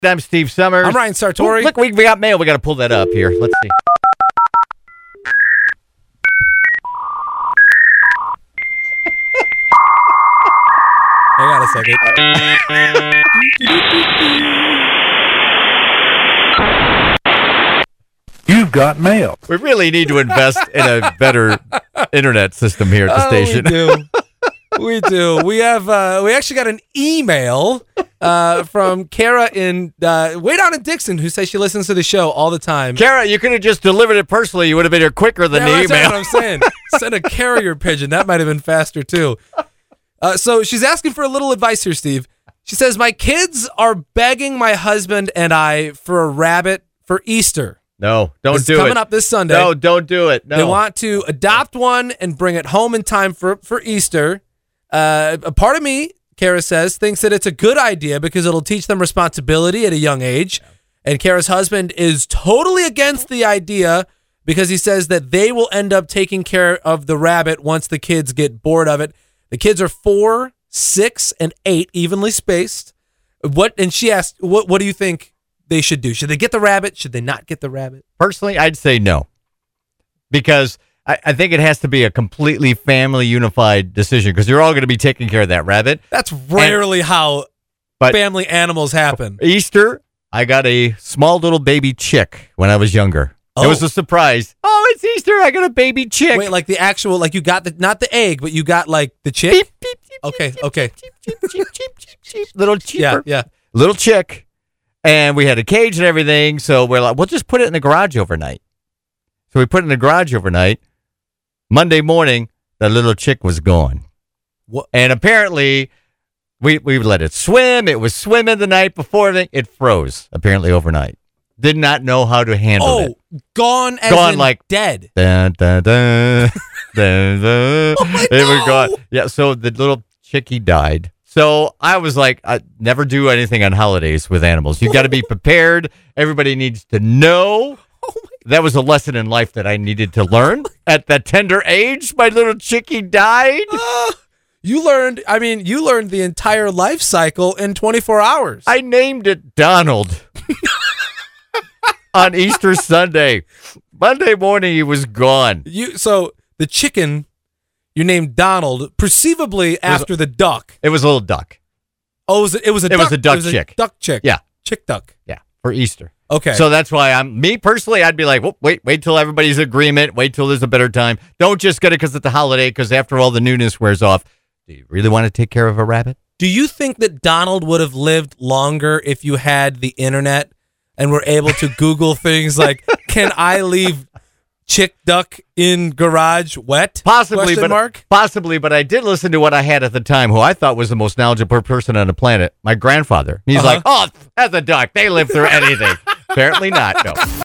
I'm Steve Summers. I'm Ryan Sartori. Ooh, look, we got mail. We got to pull that up here. Let's see. Hang on a second. You've got mail. We really need to invest in a better internet system here at the station. We do. We actually got an email from Kara in way down in Dixon, who says she listens to the show all the time. Kara, you could have just delivered it personally. You would have been here quicker than the email. That's what I'm saying. Send a carrier pigeon. That might have been faster too. So she's asking for a little advice here, Steve. She says, my kids are begging my husband and I for a rabbit for Easter. No, don't do it. It's coming up this Sunday. No, don't do it. No. They want to adopt one and bring it home in time for Easter. A part of me, Kara says, thinks that it's a good idea because it'll teach them responsibility at a young age. And Kara's husband is totally against the idea because he says that they will end up taking care of the rabbit once the kids get bored of it. The kids are 4, 6, and 8, evenly spaced. And she asked, what do you think they should do? Should they get the rabbit? Should they not get the rabbit? Personally, I'd say no. Because I think it has to be a completely family unified decision because you're all going to be taking care of that rabbit. That's rarely how family animals happen. Easter, I got a small little baby chick when I was younger. Oh. It was a surprise. Oh, it's Easter. I got a baby chick. Wait, like the actual, like you got not the egg, but you got like the chick? Beep, beep, beep, okay. Little cheaper. Yeah. Little chick. And we had a cage and everything. So we're like, we'll just put it in the garage overnight. So we put it in the garage overnight. Monday morning, the little chick was gone. What? And apparently, we let it swim. It was swimming the night before. It froze, apparently, overnight. Did not know how to handle it. Gone as in like dead. Dun, dun, dun, dun, dun. Oh, It was gone. Yeah, so the little chickie died. So I was like, I never do anything on holidays with animals. You got to be prepared. Everybody needs to know. That was a lesson in life that I needed to learn at that tender age. My little chickie died. You learned the entire life cycle in 24 hours. I named it Donald on Easter Sunday. Monday morning, he was gone. So the chicken you named Donald, perceivably after the duck. It was a little duck. Oh, it was a duck. It was a duck chick. Duck chick. Yeah. Chick duck. Yeah, for Easter. Okay. So that's why me personally, I'd be like, well, wait till everybody's agreement. Wait till there's a better time. Don't just get it because it's a holiday, because after all, the newness wears off. Do you really want to take care of a rabbit? Do you think that Donald would have lived longer if you had the internet and were able to Google things like, can I leave chick duck in garage wet? Possibly, Possibly, but I did listen to what I had at the time, who I thought was the most knowledgeable person on the planet, my grandfather. He's like, oh, that's a duck. They live through anything. Apparently not, no.